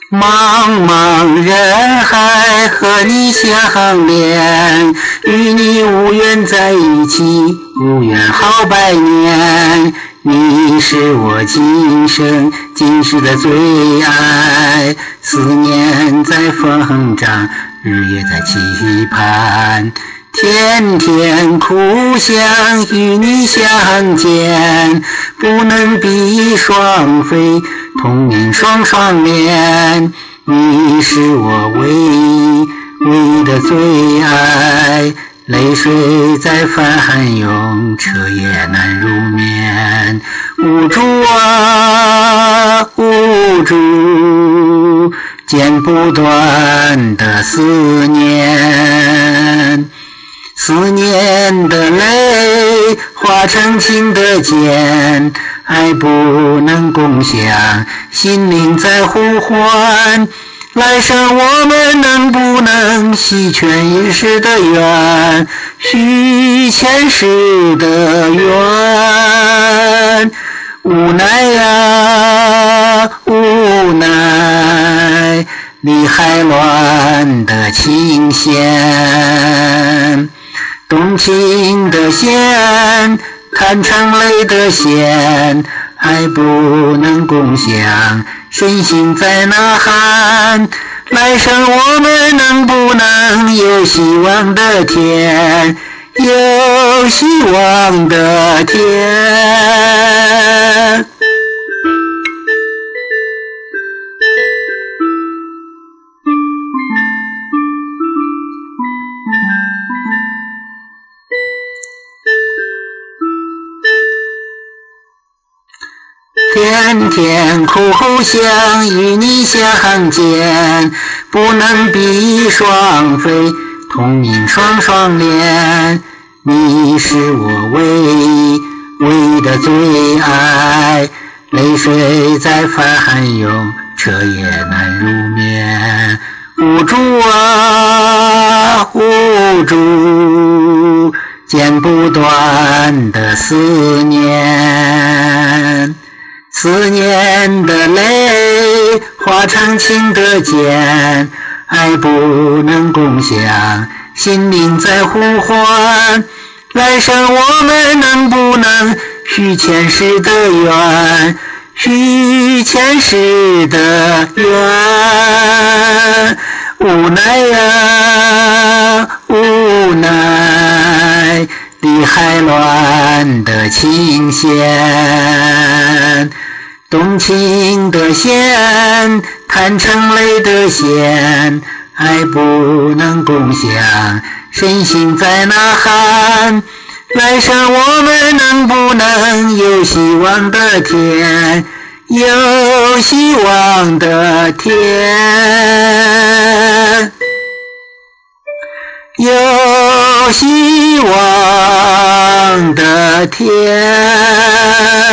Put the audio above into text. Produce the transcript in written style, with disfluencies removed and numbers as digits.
茫茫人海和你相连，与你无缘在一起，无缘好百年。你是我今生今世的最爱，思念在疯长，日夜在期盼。天天苦想与你相见，不能比双飞，同命双双恋。你是我唯一的最爱，泪水在翻涌，彻夜难入眠。无助啊无助，剪不断的思念。思念的泪化成情的剑，爱不能共享，心灵在呼唤。来生我们能不能续全一世的缘，续前世的缘。无奈呀无奈，理还乱的琴弦，动情的弦弹成泪的弦，爱不能共享，身心在呐喊。来生我们能不能有希望的天，有希望的天。天天苦想与你相见，不能比双飞，同命双双恋。你是我唯一的最爱，泪水在翻涌，彻夜难入眠。无助啊无助，剪不断的思念。思念的泪化成情的剑，爱不能共享，心灵在呼唤。来生我们能不能续前世的缘，续前世的缘。无奈呀无奈，理还乱的琴弦，动情的弦弹成泪的弦，爱不能共享，身心在呐喊。来生我们能不能有希望的天，有希望的天，有希望的天。